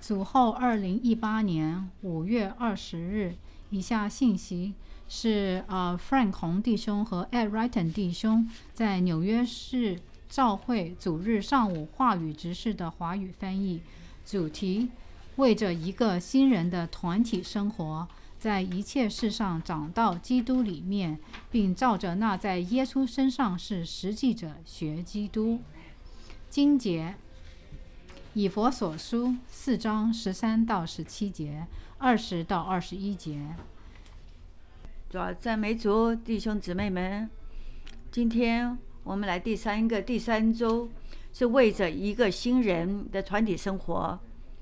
主后2018年5月20日，以下信息是Frank 洪弟兄和 Ed Wrighton 弟兄在纽约市教会主日上午话语执事的华语翻译。主题：为着一个新人的团体生活，在一切事上长到基督里面，并照着那在耶稣身上是实际者学基督。经节：以弗所书4章13到17节，20到21节。 主要赞美主，弟兄姊妹们，今天我们来第三周，是为着一个新人的团体生活。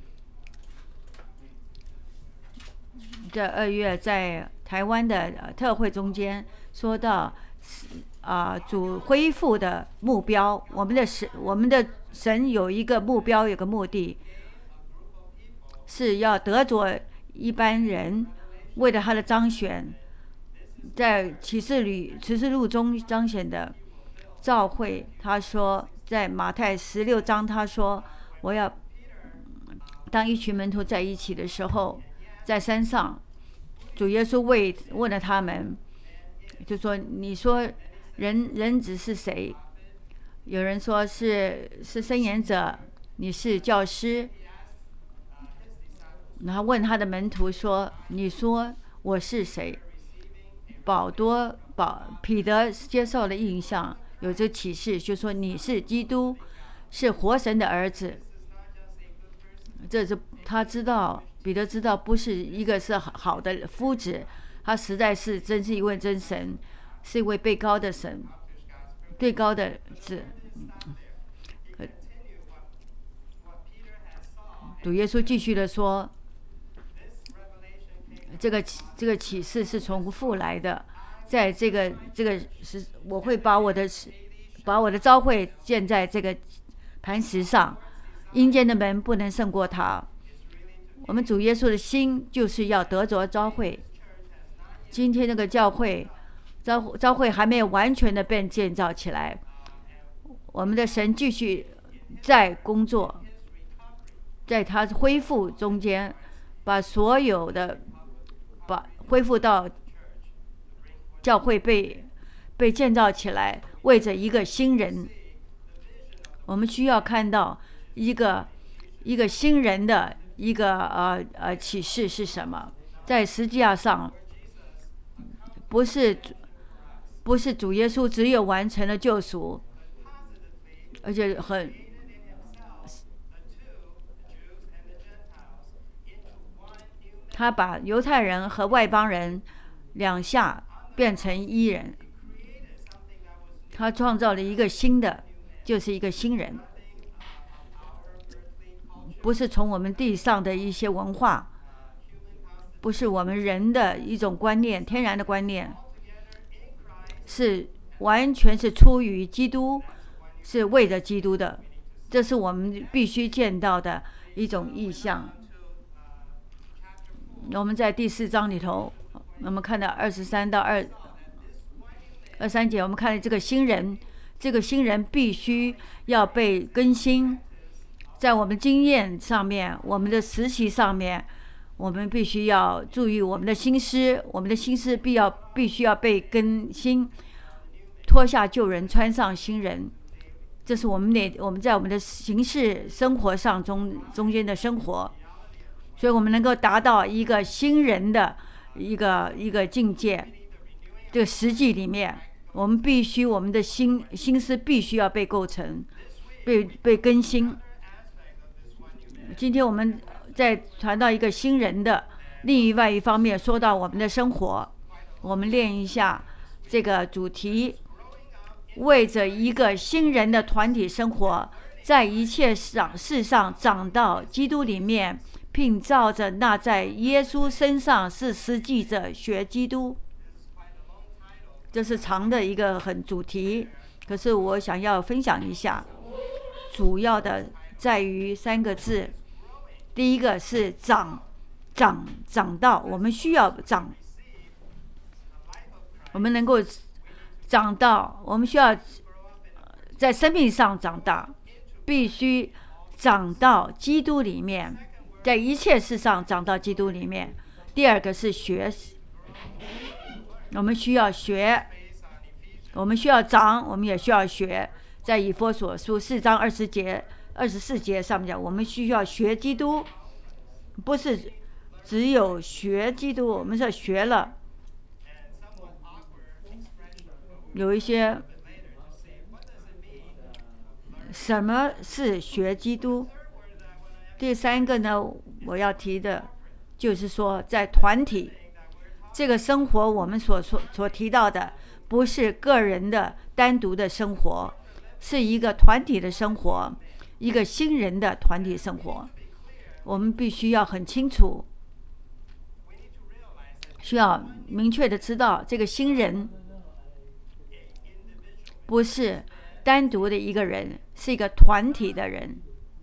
这2月在台湾的特会中间说到，主恢复的目标，我们的神有一个目标，有个目的，是要得着一般人，为了他的彰显，在启示录中彰显的召会。他说，在马太16章，他说，我要当一群门徒在一起的时候，在山上，主耶稣问了他们，就说：你说人子是谁？有人说是申言者，你是教师。然后问他的门徒说：你说我是谁？彼得接受了印象，有这启示，就说你是基督，是活神的儿子。这是他知道，彼得知道不是一个是好的夫子，他实在是真是一位真神，是一位被高的神，最高的子。主耶稣继续的说，这个启示是从父来的，在这个是我会把我的召会建在这个磐石上，阴间的门不能胜过他。我们主耶稣的心就是要得着召会。今天这个召会还没有完全的被建造起来，我们的神继续在工作，在他恢复中间，把所有的恢复到教会被建造起来，为着一个新人。我们需要看到一个新人的一个启示是什么？在十字架上，不是主耶稣只有完成了救赎，而且他把犹太人和外邦人两下变成一人，他创造了一个新的，就是一个新人，不是从我们地上的一些文化，不是我们人的一种观念，天然的观念，是完全是出于基督，是为着基督的，这是我们必须见到的一种意象。我们在第4章里头，我们看到23到23节，我们看到这个新人必须要被更新，在我们经验上面，我们的实习上面，我们必须要注意我们的心思，必须要被更新，脱下旧人，穿上新人。这是我们在我们的形式生活上中间的生活，所以我们能够达到一个新人的一个境界。这个实际里面，我们的心思必须要被构成，被更新。今天我们在谈到一个新人的另外一方面，说到我们的生活，我们练一下这个主题：为着一个新人的团体生活，在一切事上长到基督里面，并照着那在耶稣身上是实际者学基督。这是长的一个主题，可是我想要分享一下，主要的在于3个字。第一个是长到，我们需要长，我们能够长到，我们需要在生命上长大，必须长到基督里面， 在一切事上长到基督里面。第二个是学，我们需要学，我们需要长，我们也需要学。在以弗所书4章24节上面讲，我们需要学基督，不是只有学基督，我们是学了。有一些什么是学基督？第三个呢，我要提的就是说，在团体这个生活，我们所提到的不是个人的单独的生活，是一个团体的生活，一个新人的团体生活。我们必须要很清楚，需要明确的知道，这个新人不是单独的一个人，是一个团体的人。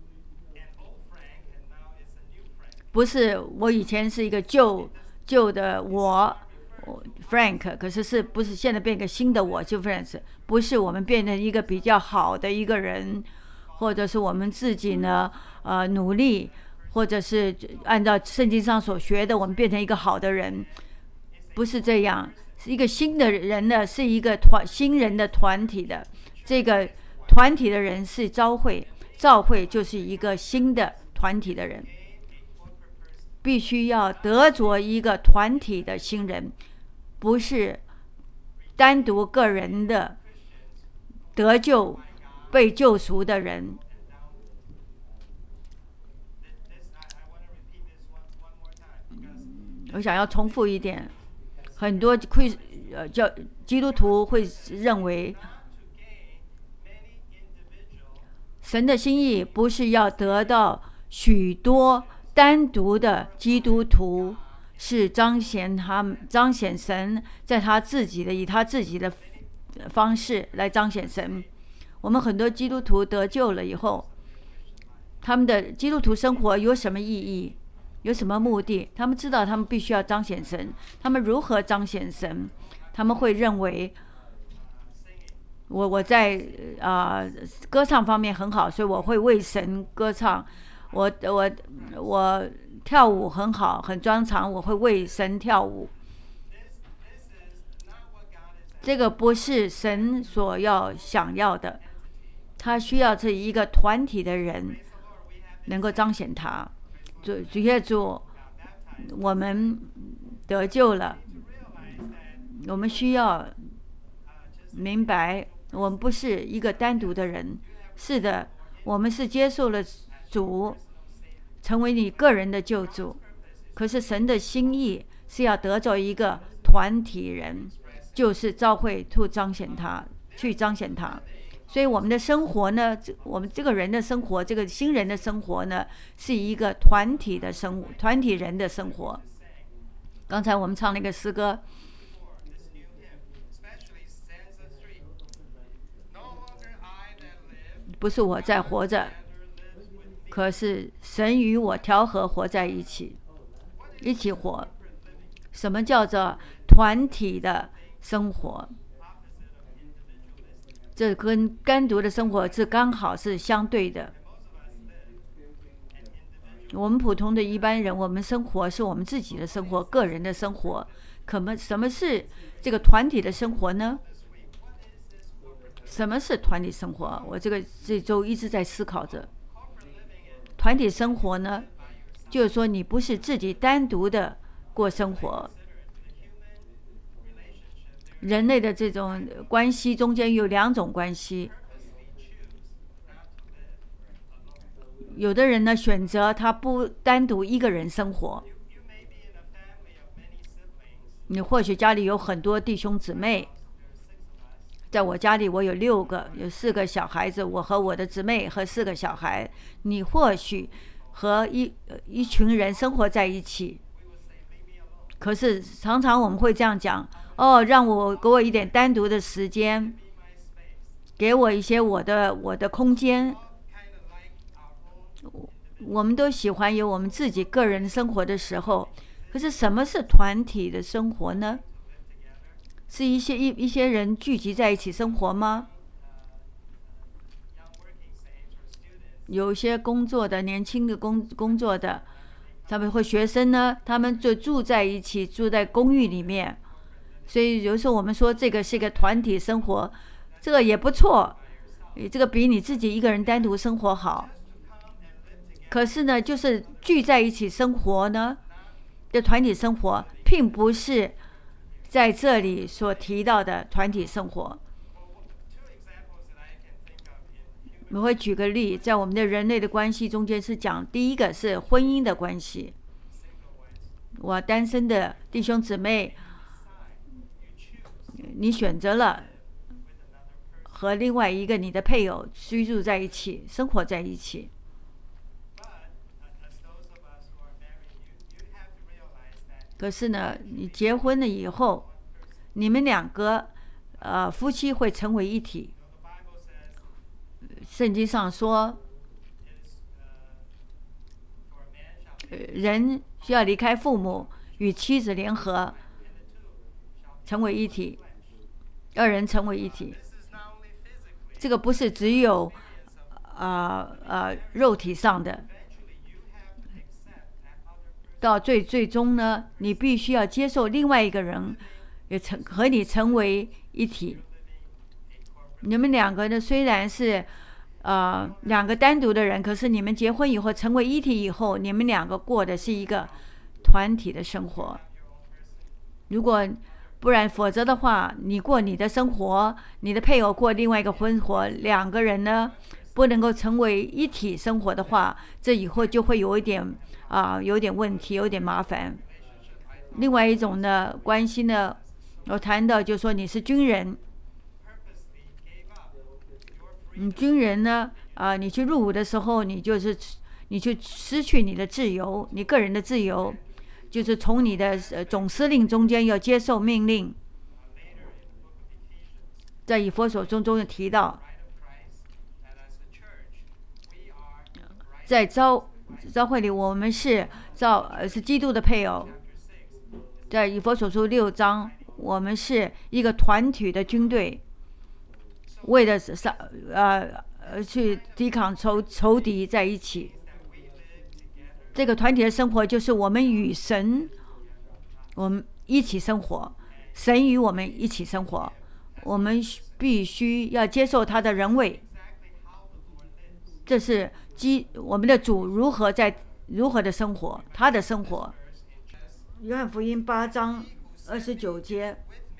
不是我以前是一个旧的我 Frank， 可是不是现在变个新的我就 Frank， 不是我们变成一个比较好的一个人，或者是我们自己呢努力，或者是按照圣经上所学的，我们变成一个好的人，不是这样。是一个新的人呢，是一个新人的团体的，这个团体的人是召会，召会就是一个新的团体的人。必须要得着一个团体的新人，不是单独个人的得救被救赎的人。我想要重复一点，很多叫基督徒会认为，神的心意不是要得到许多单独的基督徒，是彰显神在以他自己的方式来彰显神。我们很多基督徒得救了以后，他们的基督徒生活有什么意义？有什么目的？他们知道他们必须要彰显神。他们如何彰显神？他们会认为我在歌唱方面很好，所以我会为神歌唱。我跳舞很好，很专长，我会为神跳舞。这个不是神所想要的，他需要这一个团体的人能够彰显他。主耶稣，我们得救了，我们需要明白，我们不是一个单独的人。是的，我们是接受了主，成为你个人的救主。可是神的心意是要得着一个团体人，就是召会去彰显他。所以我们的生活呢，我们这个人的生活，这个新人的生活呢，是一个团体人的生活。刚才我们唱那个诗歌，不是我在活着，可是神与我调和活在一起活。什么叫做团体的生活？这跟单独的生活是刚好是相对的。我们普通的一般人，我们生活是我们自己的生活，个人的生活。什么是这个团体的生活呢？什么是团体生活？我这周一直在思考着。团体生活呢，就是说你不是自己单独的过生活。人类的这种关系中间有两种关系，有的人呢选择他不单独一个人生活。你或许家里有很多弟兄姊妹，在我家里我有6个，有4个小孩子，我和我的姊妹和4个小孩。你或许和一群人生活在一起，可是常常我们会这样讲，给我一点单独的时间，给我一些我的空间。我们都喜欢有我们自己个人生活的时候，可是什么是团体的生活呢？是一些人聚集在一起生活吗？有些工作的年轻的工作的， 他们会学生呢，他们就住在一起，住在公寓里面。所以有时候我们说这个是一个团体生活，这个也不错，这个比你自己一个人单独生活好。可是呢，就是聚在一起生活呢的团体生活，并不是在这里所提到的团体生活。我会举个例，在我们的人类的关系中间是讲，第一个是婚姻的关系。我单身的弟兄姊妹，你选择了和另外一个你的配偶居住在一起，生活在一起。可是呢，你结婚了以后，你们两个夫妻会成为一体。圣经上说，人需要离开父母，与妻子联合，成为一体，二人成为一体。这个不是只有肉体上的，到最终呢，你必须要接受另外一个人也和你成为一体。你们两个呢，虽然是两个单独的人，可是你们结婚以后成为一体以后，你们两个过的是一个团体的生活。如果不然，否则的话，你过你的生活，你的配偶过另外一个生活，两个人呢不能够成为一体生活的话，这以后就会有点问题，有点麻烦。另外一种呢关系呢，我谈到就说你是军人。军人呢，你去入伍的时候，你就失去你的自由，你个人的自由，就是从你的总司令中间要接受命令。在以弗所书中有提到，在教会里，我们是基督的配偶。在以弗所书6章，我们是一个团体的军队。为了去抵抗仇敌在一起，这个团体的生活就是我们与神，我们一起生活，神与我们一起生活，我们必须要接受他的人位。这是我们的主如何的生活，他的生活。约翰福音8章29节。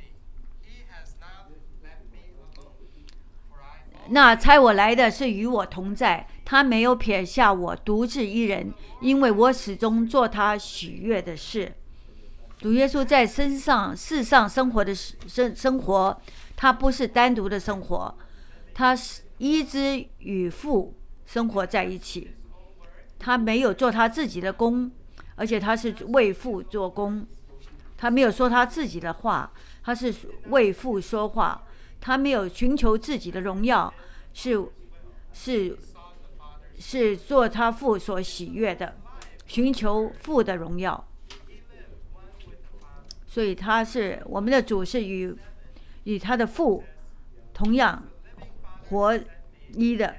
那差我来的是与我同在，他没有撇下我独自一人，因为我始终做他喜悦的事。主耶稣在世上生活的生活，他不是单独的生活，他是一直与父生活在一起。他没有做他自己的工，而且他是为父做工。他没有说他自己的话，他是为父说话。他没有寻求自己的荣耀，是做他父所喜悦的，寻求父的荣耀。所以我们的主是与他的父同样活一的。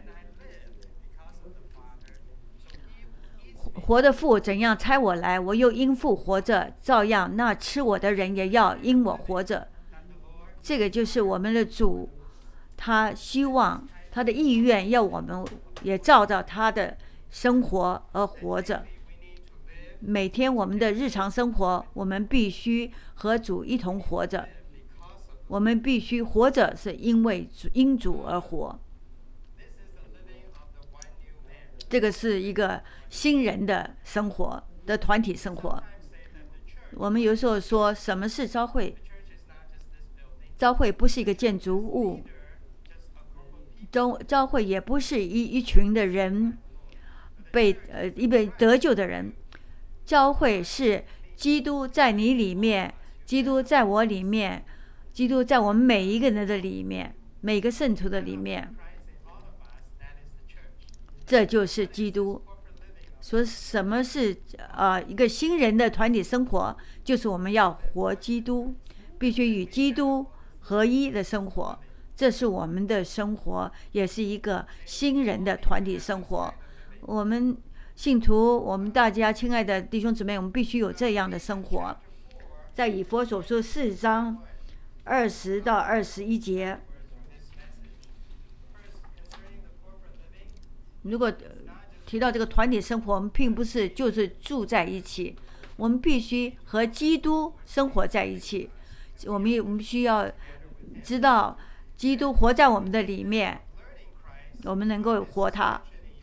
活的父怎样差我来，我又因父活着，照样那吃我的人也要因我活着。这个就是我们的主，他希望他的意愿要我们也照着他的生活而活着。每天我们的日常生活，我们必须和主一同活着。我们必须活着，是因主而活。这个是一个新人的生活的团体生活。我们有时候说什么是教会？教会不是一个建筑物，教会也不是一群的人被得救的人。教会是基督在你里面，基督在我里面，基督在我们每一个人的里面，每个圣徒的里面，这就是基督。说什么是一个新人的团体生活？就是我们要活基督，必须与基督合一的生活，这是我们的生活，也是一个新人的团体生活。我们信徒，我们大家亲爱的弟兄姊妹，我们必须有这样的生活。在以弗所书4章20到21节，如果提到这个团体生活，我们并不是就是住在一起，我们必须和基督生活在一起。我们需要知道基督活在我们的里面，我们能够活他。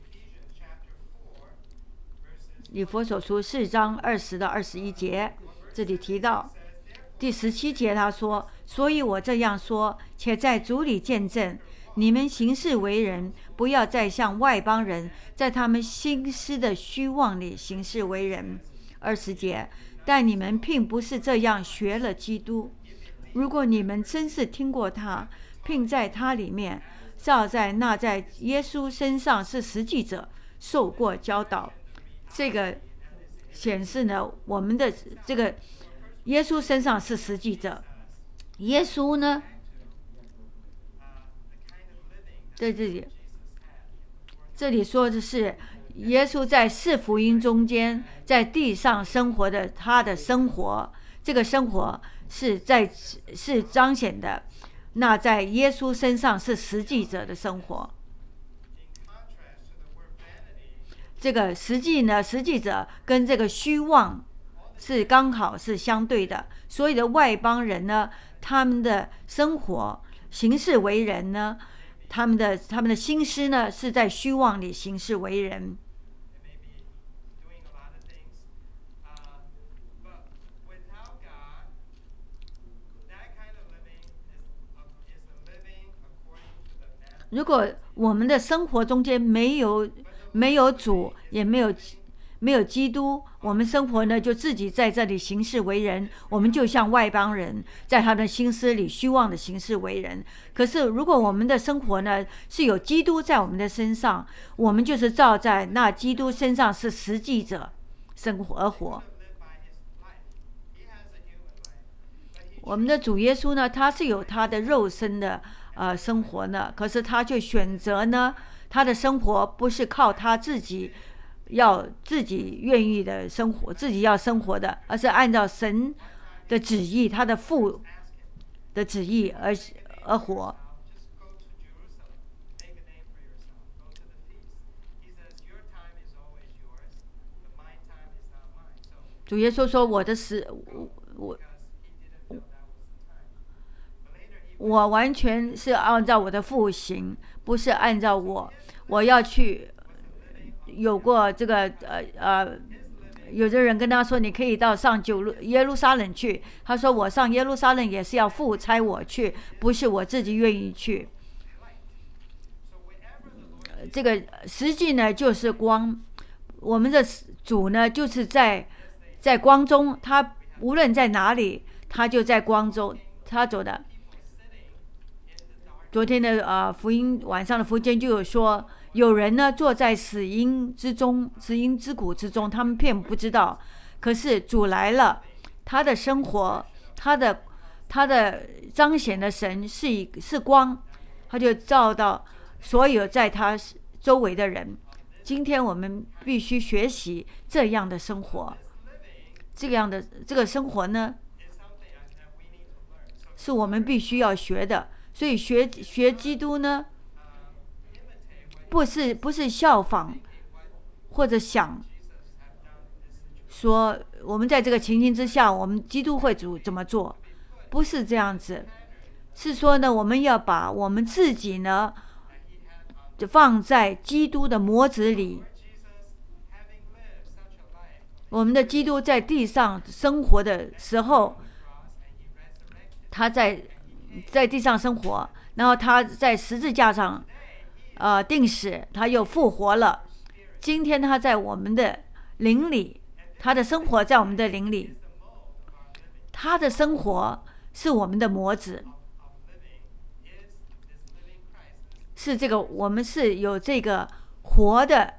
以弗所书4章20到21节，这里提到第17节，他说：“所以我这样说，且在主里见证，你们行事为人，不要再像外邦人，在他们心思的虚妄里行事为人。”20节，但你们并不是这样学了基督。如果你们真是听过他，并在他里面照在那在耶稣身上是实际者受过教导，这个显示呢，我们的这个耶稣身上是实际者。耶稣呢，在这里说的是耶稣在4福音中间在地上生活的他的生活，这个生活是彰显的那在耶稣身上是实际者的生活。这个实际者跟这个虚妄是刚好是相对的。所有的外邦人呢，他们的生活行事为人呢，他们的心思呢是在虚妄里行事为人。如果我们的生活中间没有主，也没有基督，我们生活呢就自己在这里行事为人，我们就像外邦人，在他的心思里虚妄的行事为人。可是如果我们的生活呢是有基督在我们的身上，我们就是照在那基督身上是实际者生活而活。我们的主耶稣呢，他是有他的肉身的生活呢，可是他却选择呢，他的生活不是靠他自己愿意的生活，自己要生活的，而是按照神的旨意，他的父的旨意而活。主耶稣说：“我完全是按照我的父行，不是按照我要去。”有过这个有的人跟他说，你可以到上耶路撒冷去。他说，我上耶路撒冷也是要父差我去，不是我自己愿意去。这个实际呢就是光，我们的主呢就是在光中，他无论在哪里，他就在光中，他走的。昨天的晚上的福音就有说，有人呢坐在死荫之谷之中，他们并不知道。可是主来了，他的生活，他的彰显的神是光，他就照到所有在他周围的人。今天我们必须学习这样的生活，这个生活呢，是我们必须要学的。所以学基督呢，不是效仿或者想说我们在这个情形之下，我们基督会怎么做，不是这样子。是说呢，我们要把我们自己呢放在基督的模子里。我们的基督在地上生活的时候，他在地上生活，然后他在十字架上定死，他又复活了。今天他在我们的灵里，他的生活在我们的灵里，他的生活是我们的模子，是这个我们是有这个活的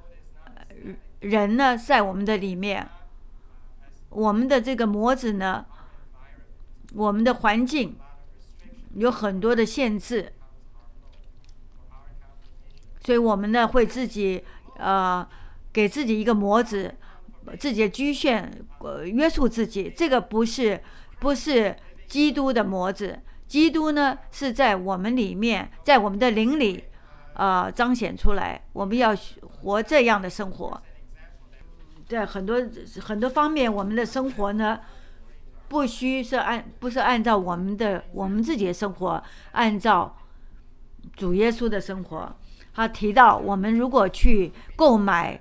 人呢在我们的里面。我们的这个模子呢，我们的环境有很多的限制，所以我们呢会自己给自己一个模子，自己的局限，约束自己，这个不是基督的模子。基督呢是在我们里面，在我们的灵里彰显出来，我们要活这样的生活。在很多方面，我们的生活呢不是按照我们自己的生活，按照主耶稣的生活。他提到，我们如果去购买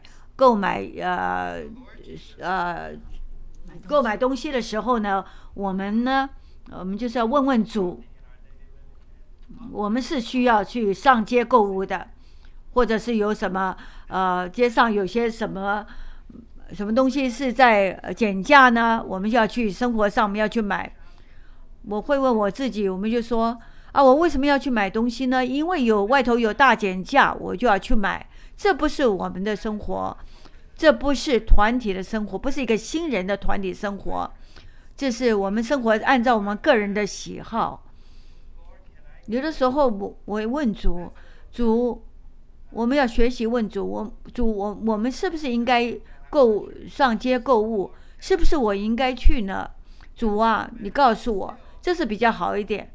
东西的时候呢，我们就是要问问主，我们是需要去上街购物的，或者是有什么街上有些什么东西是在减价呢，我们要去生活上我们要去买。我会问我自己，我们就说我为什么要去买东西呢？因为外头有大减价，我就要去买。这不是我们的生活，这不是团体的生活，不是一个新人的团体生活，这是我们生活按照我们个人的喜好。有的时候我问主，我们要学习问主，我们是不是应该上街购物？是不是我应该去呢？主啊，你告诉我，这是比较好一点。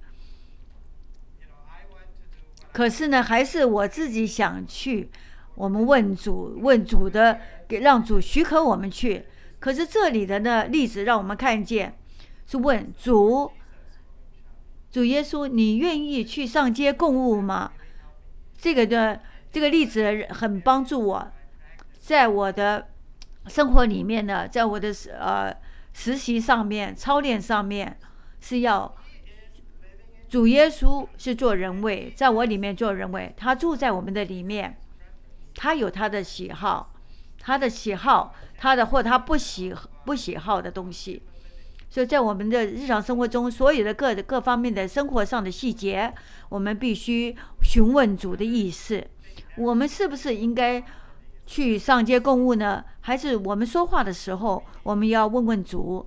可是呢，还是我自己想去。我们问主的，让主许可我们去。可是这里的呢例子让我们看见，是问主耶稣，你愿意去上街购物吗？这个例子很帮助我，在我的生活里面呢，在我的实习上面、操练上面，是要主耶稣是做人位，在我里面做人位，他住在我们的里面，他有他的喜好，他不喜好的东西。所以在我们的日常生活中，所有的各方面的生活上的细节，我们必须询问主的意思。我们是不是应该去上街购物呢？还是我们说话的时候，我们要问问主？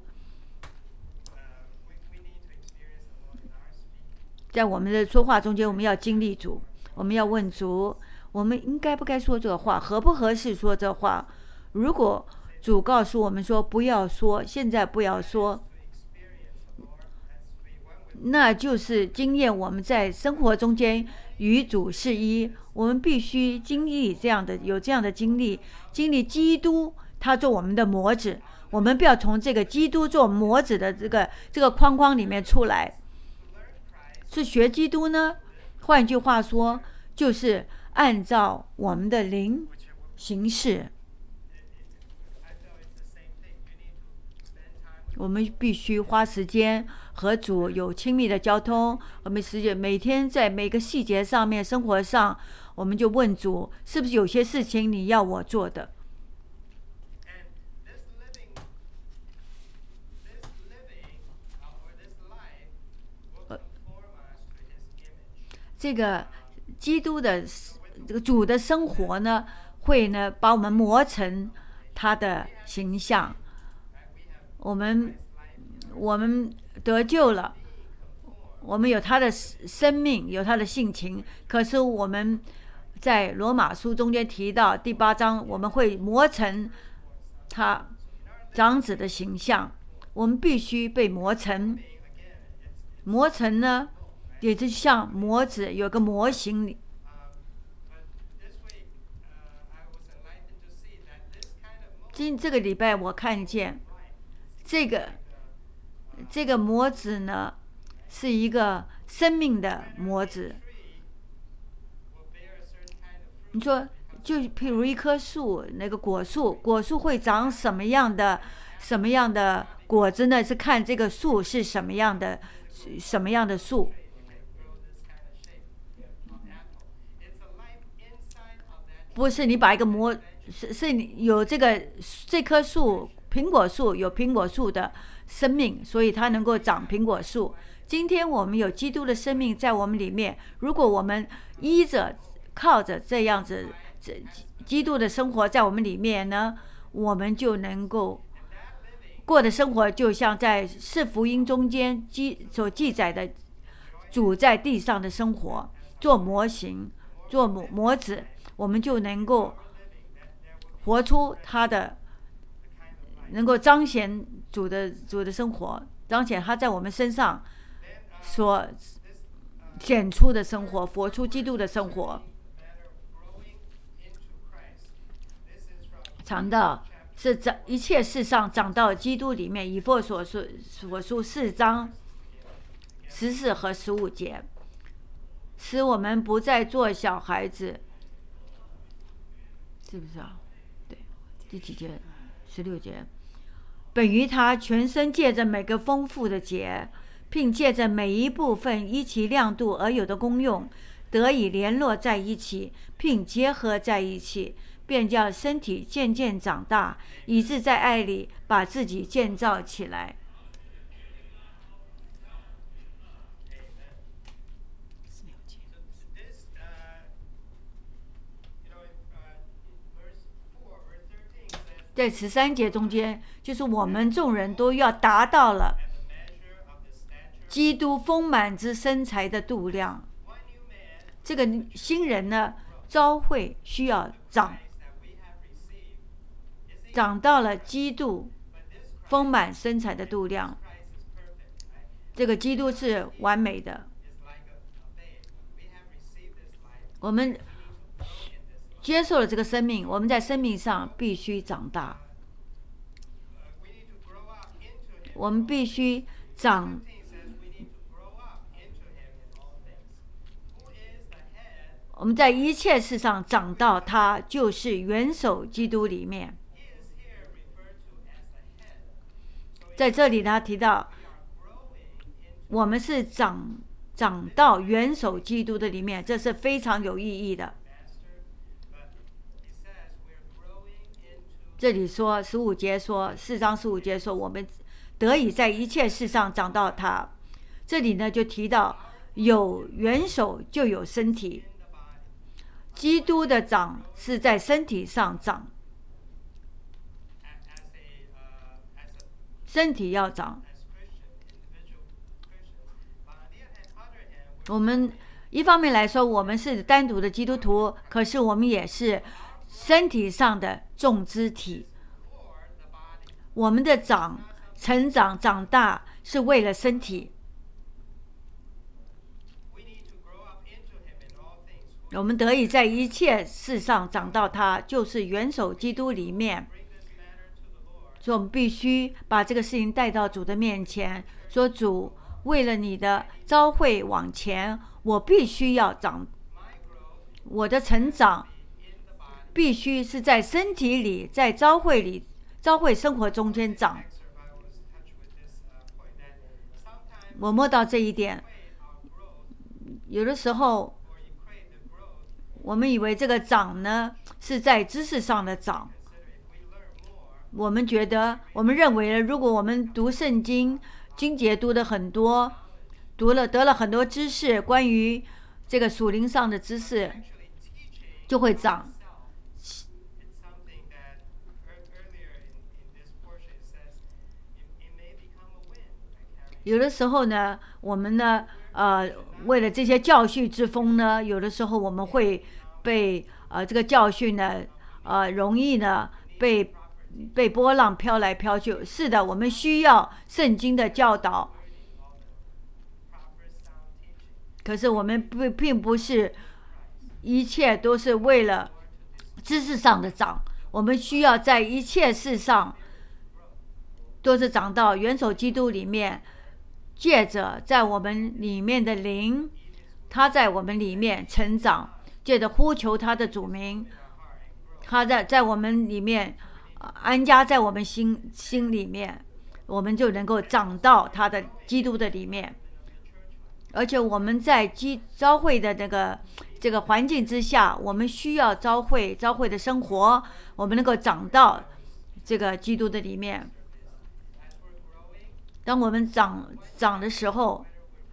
在我们的说话中间，我们要经历主，我们要问主，我们应该不该说这个话，合不合适说这话？如果主告诉我们说不要说，现在不要说，那就是经验我们在生活中间与主是一。我们必须经历有这样的经历基督，他做我们的模子。我们不要从这个基督做模子的这个框框里面出来。是学基督呢？换句话说，就是按照我们的灵行事。我们必须花时间和主有亲密的交通。我们每天在每个细节上面、生活上，我们就问主，是不是有些事情你要我做的？这个基督的这个主的生活呢，会呢把我们磨成他的形象。我们得救了，我们有他的生命，有他的性情。可是我们在罗马书中间提到第8章，我们会磨成他长子的形象。我们必须被磨成呢，也就像模子有个模型。这个礼拜我看见这个模子呢，是一个生命的模子。你说，就譬如一棵树，那个果树会长什么样的果子呢？是看这个树是什么样的树。不是你把一个是有这棵树，苹果树有苹果树的生命，所以它能够长苹果树。今天我们有基督的生命在我们里面，如果我们靠着这样子基督的生活在我们里面呢，我们就能够过的生活，就像在四福音中间所记载的主在地上的生活，做模型，做模子，我们就能够活出他的，能够彰显主的生活，彰显他在我们身上所显出的生活，活出基督的生活。长到是一切事上长到基督里面，以弗所书4章14和15节，使我们不再做小孩子，是不是啊？对，第几节？16节。本于他全身借着每个丰富的节，并借着每一部分依其亮度而有的功用，得以联络在一起，并结合在一起，便叫身体渐渐长大，以致在爱里把自己建造起来。在13节中间，就是我们众人都要达到了基督丰满之身材的度量。这个新人呢，召会需要长到了基督丰满身材的度量。这个基督是完美的，我们接受了这个生命，我们在生命上必须长大，我们必须我们在一切事上长到他就是元首基督里面。在这里他提到我们是长到元首基督的里面，这是非常有意义的。这里说15节说4章15节说我们得以在一切事上长到他。这里呢就提到有元首就有身体，基督的长是在身体上长，身体要长。我们一方面来说，我们是单独的基督徒，可是我们也是身体上的众肢体。我们的成长长大是为了身体。我们得以在一切事上长到他，就是元首基督里面。所以我们必须把这个事情带到主的面前，说主，为了你的召会往前，我必须要长，我的成长必须是在身体里，在召会里，召会生活中间长。我摸到这一点，有的时候我们以为这个长呢是在知识上的长，我们认为如果我们读圣经，经节读的很多，得了很多知识，关于这个属灵上的知识，就会长。有的时候呢，我们呢，为了这些教训之风呢，有的时候我们会被这个教训呢，容易呢被波浪飘来飘去。是的，我们需要圣经的教导，可是我们并不是一切都是为了知识上的长，我们需要在一切事上都是长到元首基督里面，借着在我们里面的灵，他在我们里面成长，借着呼求他的主名，他在我们里面安家在我们心里面，我们就能够长到他的基督的里面。而且我们在召会的这个环境之下，我们需要召会的生活，我们能够长到这个基督的里面。当我们长的时候，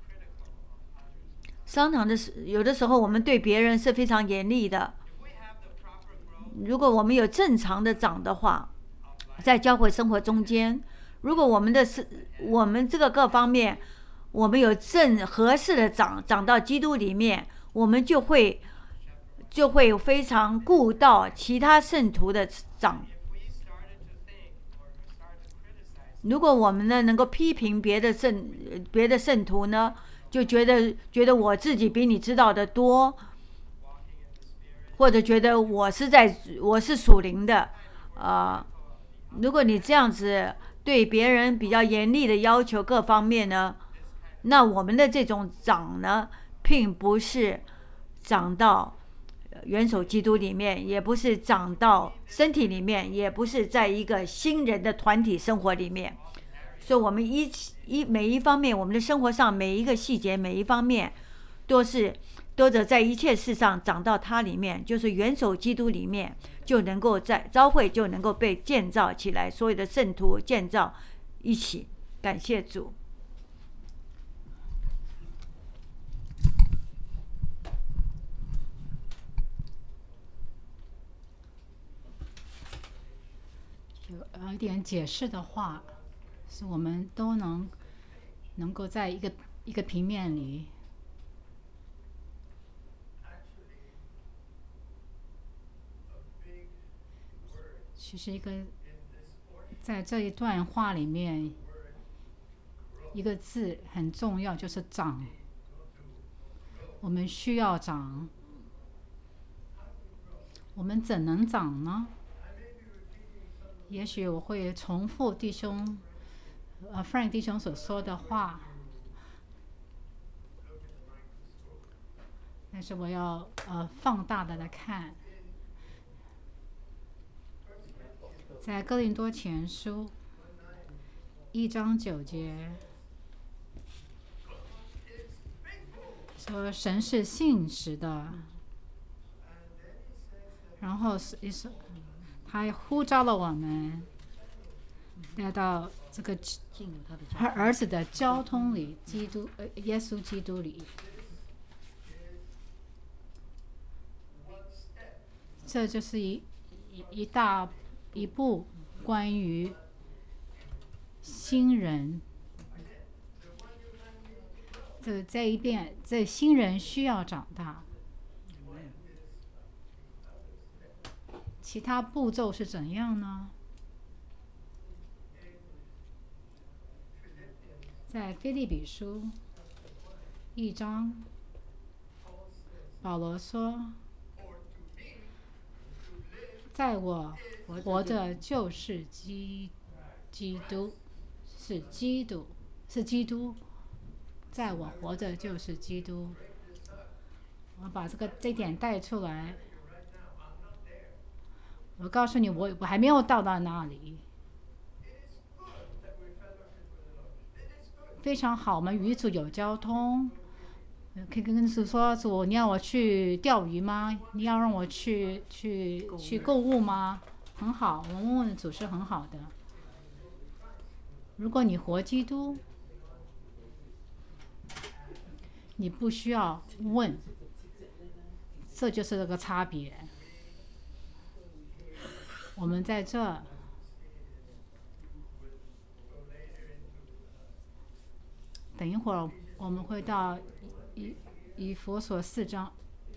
有的时候我们对别人是非常严厉的。如果我们有正常的长的话，在教会生活中间，如果我们这个各方面，我们有合适的长到基督里面，我们就会就会非常顾到其他圣徒的长。如果我们呢能够批评别的圣徒呢，就觉得我自己比你知道的多，或者觉得我是属灵的，如果你这样子对别人比较严厉的要求各方面呢，那我们的这种长呢，并不是长到元首基督里面，也不是长到身体里面，也不是在一个新人的团体生活里面。所以我们每一方面，我们的生活上每一个细节，每一方面都得在一切事上长到它里面，就是元首基督里面，就能够在召会就能够被建造起来，所有的圣徒建造一起。感谢主。 有一点解释的话，是我们都能够在一个平面里。其实在这一段话里面，一个字很重要，就是长。我们需要长，我们怎能长呢？也许我会重复弟兄Frank 弟兄所说的话，但是我要放大的来看，在哥林多前书1章9节说神是信实的，然后他呼召了我们带到这个他儿子的交通里，耶稣基督里。这就是一大一步关于新人。这新人需要长大。其他步骤是怎样呢？在腓立比书1章，保罗说：“在我活着就是基督，是基督，在我活着就是基督。”我把这点带出来。我告诉你，我还没有到那里。非常好，我们与主有交通，可以跟主说：“主，你要我去钓鱼吗？你要让我去购物吗？”很好，我们问主是很好的。如果你活基督，你不需要问，这就是这个差别。我们在这，等一会儿我们会到以弗所4章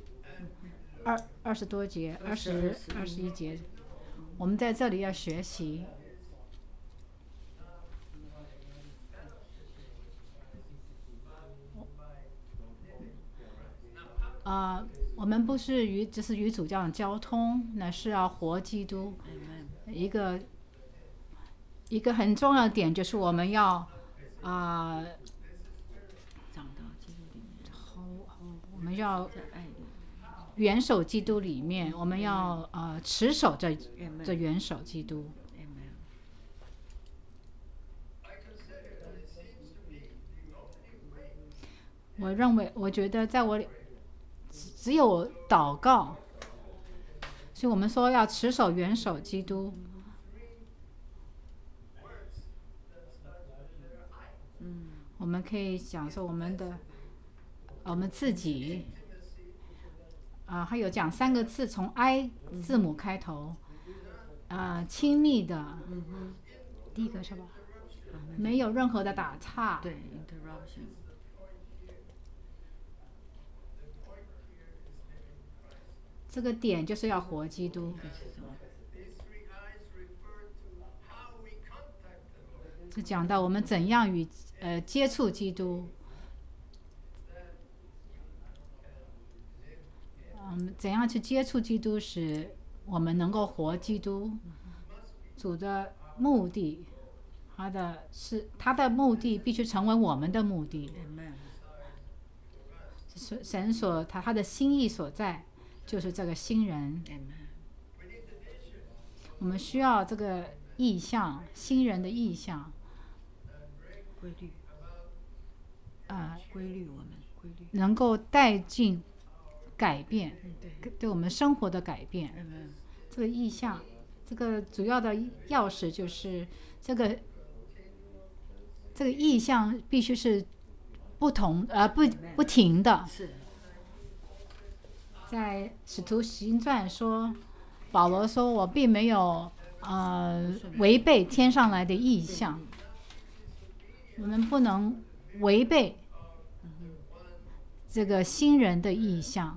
20多节21节，我们在这里要学习。我们不是只是与主这样交通，那是要活基督。一个很重要的点就是我们要我们要元首基督里面，我们要持守这元首基督。我觉得在我只有祷告，所以我们说要持守元首基督。我们可以讲说我们自己，还有讲3个字，从 I 字母开头，亲密的，第一个是吧？没有任何的打岔。 对 ，interruption。 这个点就是要活基督。是讲到我们怎样与接触基督，怎样去接触基督，使我们能够活基督。主的目的，他的目的必须成为我们的目的。神他的心意所在，就是这个新人。我们需要这个意象，新人的意象。 规律，我们规律能够带进改变，对我们生活的改变。这个意象，这个主要的钥匙就是这个意象必须是不停的。在使徒行传说，保罗说：“我并没有违背天上来的意象。”我们不能违背这个新人的意象。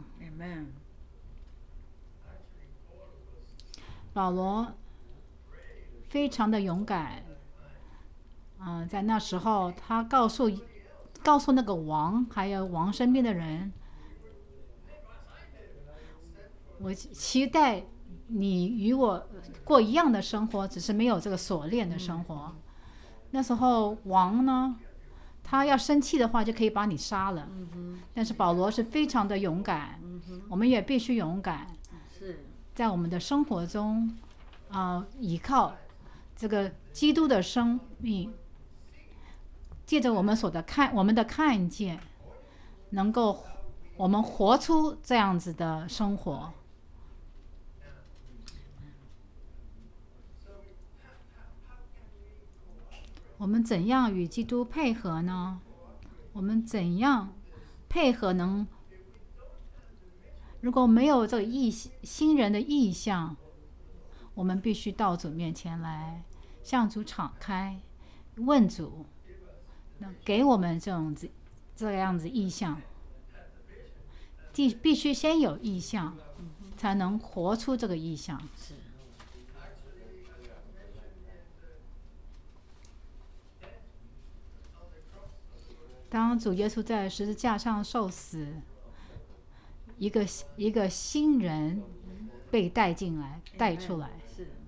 保罗非常的勇敢，在那时候他告诉那个王还有王身边的人，我期待你与我过一样的生活，只是没有这个锁链的生活。那时候王呢，他要生气的话就可以把你杀了。但是保罗是非常的勇敢，我们也必须勇敢，在我们的生活中依靠这个基督的生命，借着我们的看见，能够我们活出这样子的生活。我们怎样与基督配合呢？我们怎样配合如果没有这个新人的意向，我们必须到主面前来，向主敞开，问主，给我们这样子意向。必须先有意向，才能活出这个意向。当主耶稣在十字架上受死，一个新人被带出来。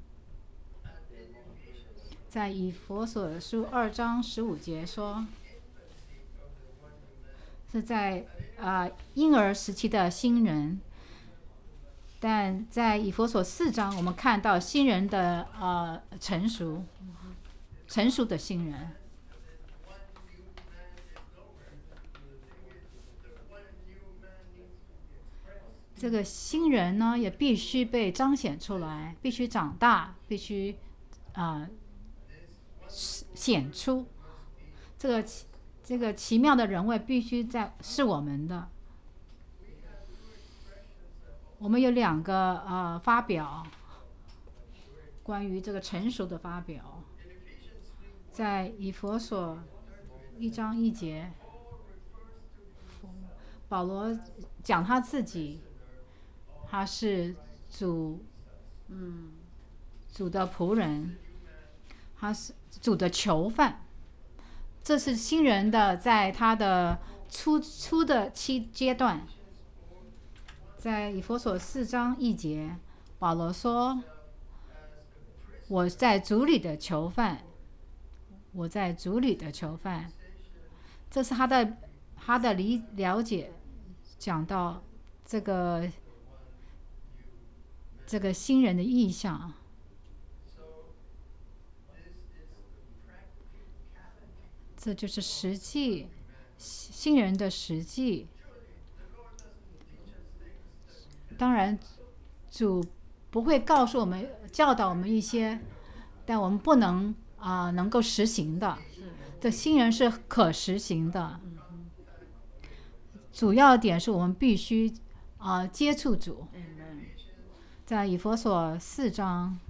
在以弗所书2章15节说，是在婴儿时期的新人，但在以弗所4章，我们看到新人的成熟的新人。这个新人呢，也必须被彰显出来，必须长大，必须显出这个奇妙的人位必须是我们的。我们有2个发表，关于这个成熟的发表，在以弗所1章1节，保罗讲他自己，他是主的仆人，他是主的囚犯。这是新人的在他的初的阶段。在以弗所4章1节，保罗说：“我在主里的囚犯，我在主里的囚犯。”这是他的了解，讲到这个新人的意象。这就是实际新人的实际。当然，主不会教导我们一些，但我们不能能够实行的。这新人是可实行的。主要点是我们必须接触主。在以弗所4章。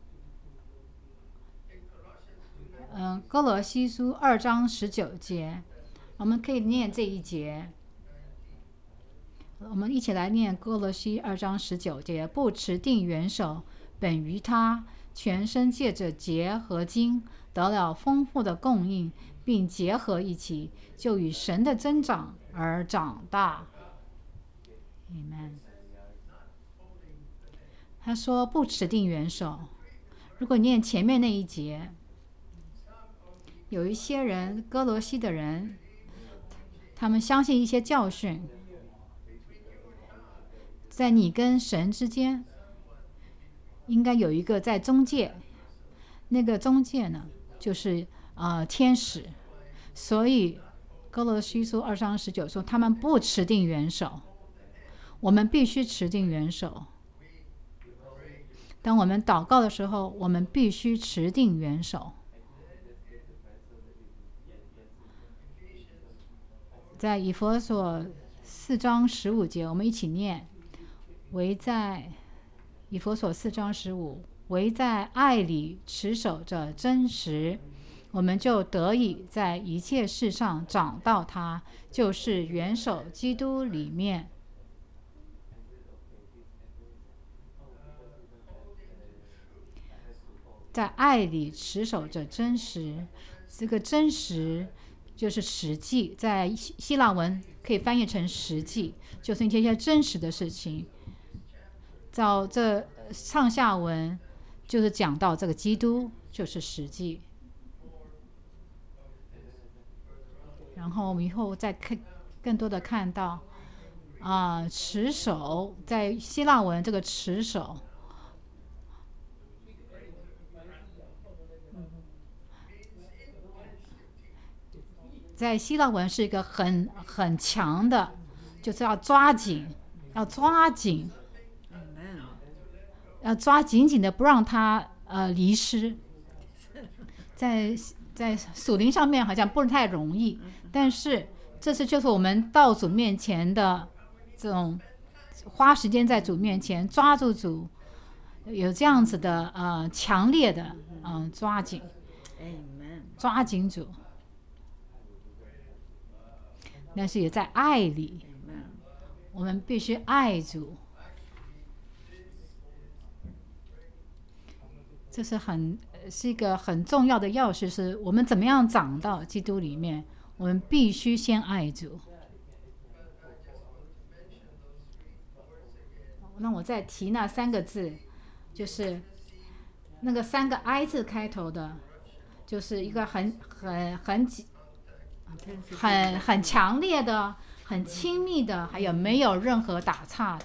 哥罗西书2章19节，我们可以念这一节。 我们一起来念哥罗西2章19节：不持定元首，本于他，全身借着节和经得了丰富的供应，并结合一起，就与神的增长而长大。Amen。他说不持定元首。如果念前面那一节，有一些人，哥罗西的人，他们相信一些教训，在你跟神之间应该有一个在中介，那个中介呢就是天使。所以哥罗西书2章19说他们不持定元首，我们必须持定元首。当我们祷告的时候，我们必须持定元首。在以弗所4章15节，我们一起念：唯在以弗所4章15，唯在爱里持守着真实，我们就得以在一切事上长到他，就是元首基督里面。在爱里持守着真实，这个真实就是实际，在希腊文可以翻译成实际，就是那些真实的事情。照这上下文就是讲到这个基督就是实际。然后我们以后再更多的看到持守，在希腊文这个持守在希腊文是一个很强的，就是要抓紧，要抓紧，要抓紧紧的，不让它离失。在属灵上面好像不是太容易，但是这是就是我们到主面前的这种花时间在主面前抓住主，有这样子的强烈的抓紧，抓紧主。但是也在爱里，我们必须爱主，这是一个很重要的钥匙，是我们怎么样长到基督里面，我们必须先爱主。那我再提那3个字，就是那个3个 I 字开头的，就是一个很强烈的、很亲密的，还有没有任何打岔的。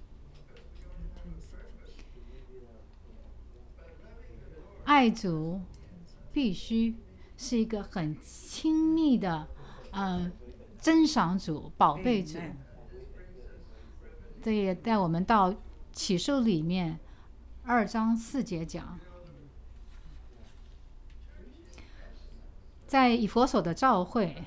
爱主必须是一个很亲密的，珍赏主、宝贝主。这也带我们到启示里面2章4节讲，在以弗所的教会，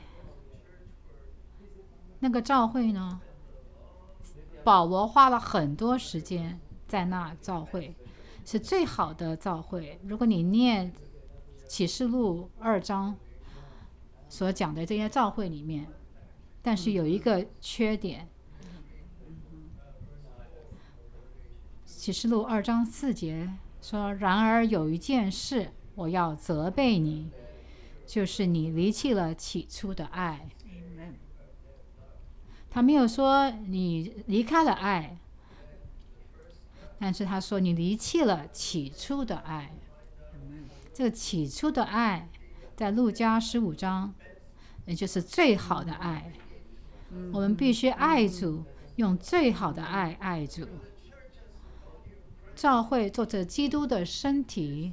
那个教会呢，保罗花了很多时间在那教会，是最好的教会。如果你念启示录2章所讲的这些教会里面，但是有一个缺点，启示录2章4节说：然而有一件事我要责备你，就是你离弃了起初的爱。他没有说你离开了爱，但是他说你离弃了起初的爱。这个起初的爱在路加15章，也就是最好的爱。我们必须爱主，用最好的爱爱主。教会做着基督的身体，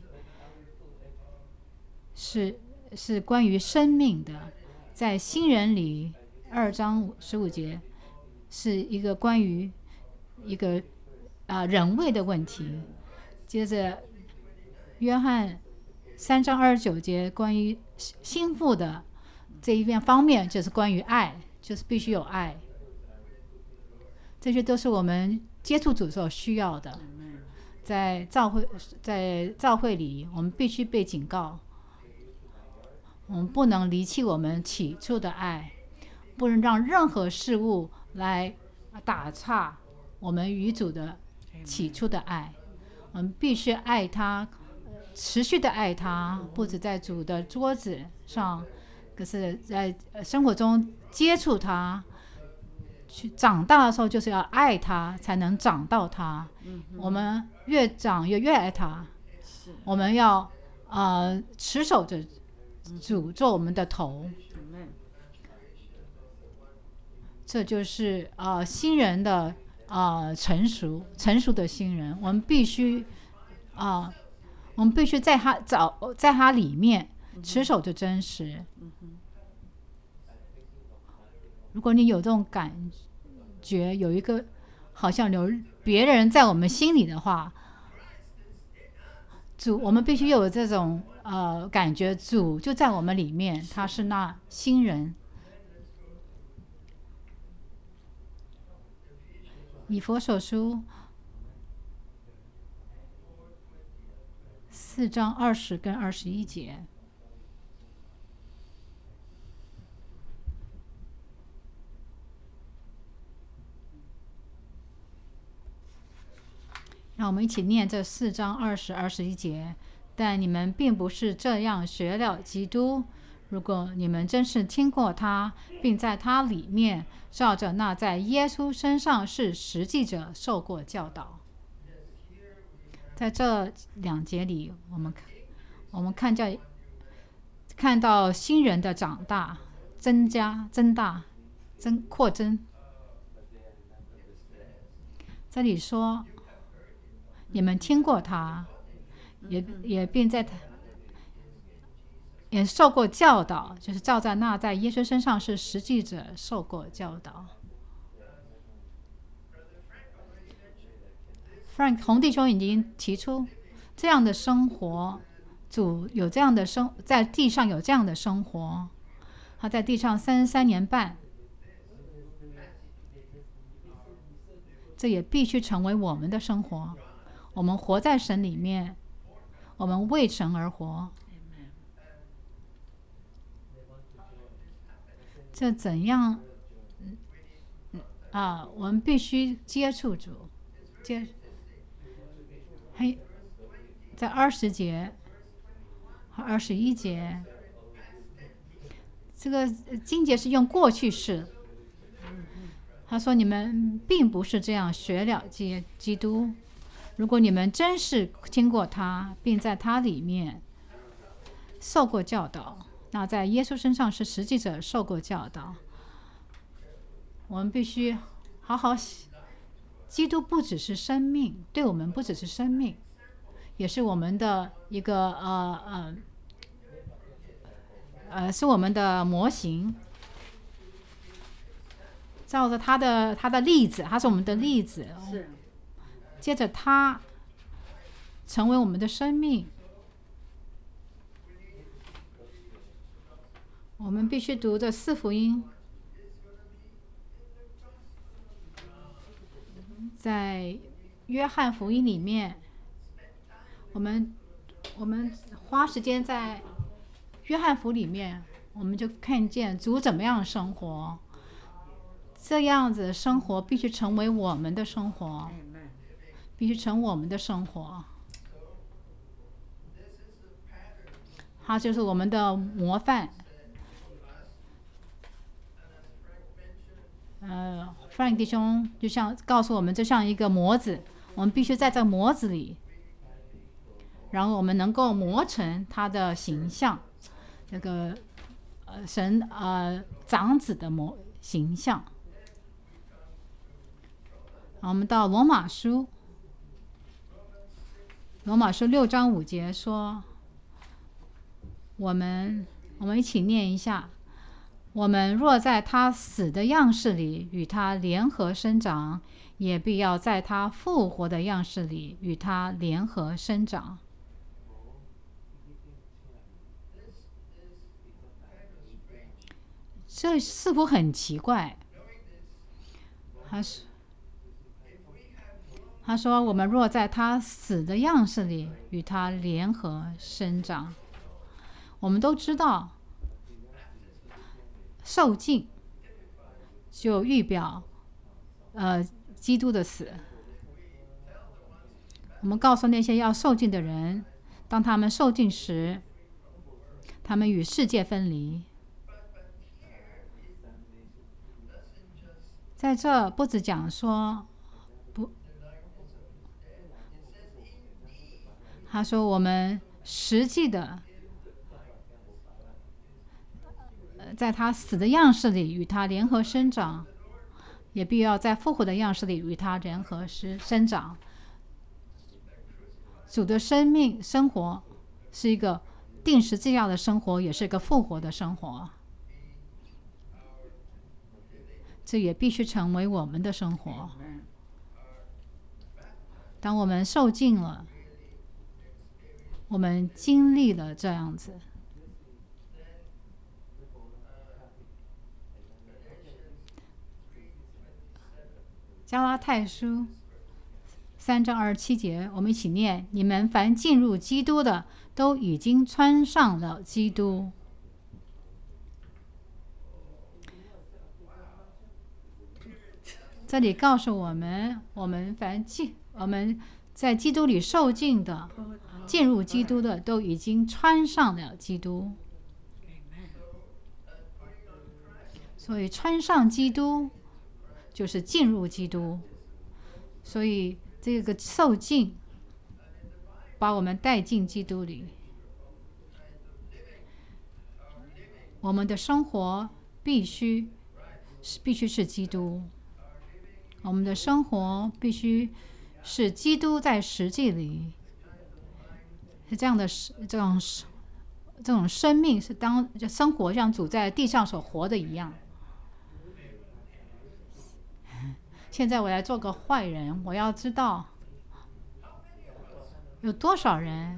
是关于生命的。在新人里2章15节是一个关于一个人位的问题。接着约翰3章29节关于心腹的这一方面，就是关于爱，就是必须有爱。这些都是我们接触主所需要的。在教会里，我们必须被警告，我们不能离弃我们起初的爱，不能让任何事物来打岔我们与主的起初的爱。我们必须爱他，持续的爱他，不止在主的桌子上，可是在生活中接触他。去长大的时候，就是要爱他，才能长到他。我们越长越爱他。我们要持守着主做我们的头。这就是新人的成熟的新人。我们必须在他里面持守着真实。如果你有这种感觉，有一个好像有别人在我们心里的话，我们必须有这种感觉，主就在我们里面，他是那新人。以弗所书4章20跟21节。让我们一起念这4章20、21节。但你们并不是这样学了基督。如果你们真是听过他，并在他里面照着那在耶稣身上是实际者受过教导。在这2节里，我们看到新人的长大、增大、扩增。这里说，你们听过他，并在他也受过教导，就是照在那在耶稣身上是实际者受过教导。Frank 洪弟兄已经提出这样的生活，主有这样的在地上有这样的生活。他在地上33年半，这也必须成为我们的生活。我们活在神里面，我们为神而活。这怎样我们必须接触主。在20节和21节，这个经节是用过去式。他说，你们并不是这样学了基督。如果你们真是听过他，并在他里面受过教导，那在耶稣身上是实际者受过教导。我们必须好好基督不只是生命，对我们不只是生命，也是我们的一个是我们的模型。照着他的例子，他是我们的例子。接着他成为我们的生命。我们必须读这4福音。在约翰福音里面，我们花时间在约翰福音里面，我们就看见主怎么样生活。这样子的生活必须成为我们的生活，必须成我们的生活。它就是我们的模范。Frank 弟兄就像告诉我们，就像一个模子，我们必须在这个模子里，然后我们能够磨成他的形象，这个神长子的形象。我们到罗马书6章5节说，我们一起念一下。我们若在他死的样式里与他联合生长，也必要在他复活的样式里与他联合生长。这似乎很奇怪。他说我们若在他死的样式里与他联合生长。我们都知道受浸就预表基督的死。我们告诉那些要受尽的人，当他们受尽时，他们与世界分离。在这不只讲说不，他说我们实际的在他死的样式里与他联合生长，也必要在复活的样式里与他联合生长。主的生活是一个定时这样的生活，也是一个复活的生活。这也必须成为我们的生活。当我们受尽了，我们经历了这样子，加拉太书3章27节，我们一起念：你们凡进入基督的，都已经穿上了基督。这里告诉我们，我们在基督里受尽的，进入基督的，都已经穿上了基督。所以穿上基督就是进入基督。所以这个受尽把我们带进基督里。我们的生活必须是基督。我们的生活必须是基督在实际里，是这样的，这种生命是当生活像主在地上所活的一样。现在我来做个坏人，我要知道有多少人，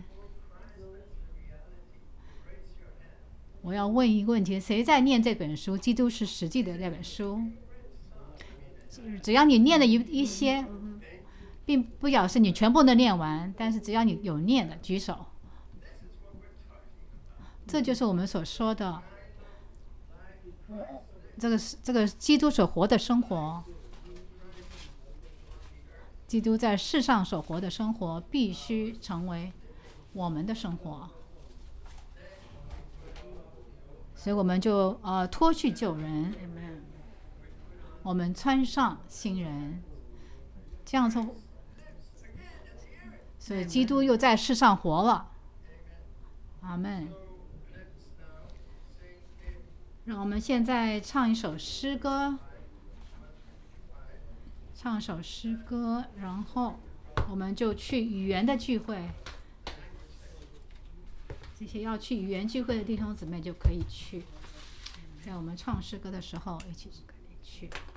我要问一个问题：谁在念这本书？基督是实际的这本书。只要你念了一些，并不表示你全部能念完，但是只要你有念的，举手。这就是我们所说的，这个基督所活的生活，基督在世上所活的生活，必须成为我们的生活。所以我们就脱去旧人。我们穿上新人，这样子，所以基督又在世上活了。阿们。让我们现在唱一首诗歌，然后我们就去语言的聚会。这些要去语言聚会的弟兄姊妹就可以去，在我们唱诗歌的时候一起去。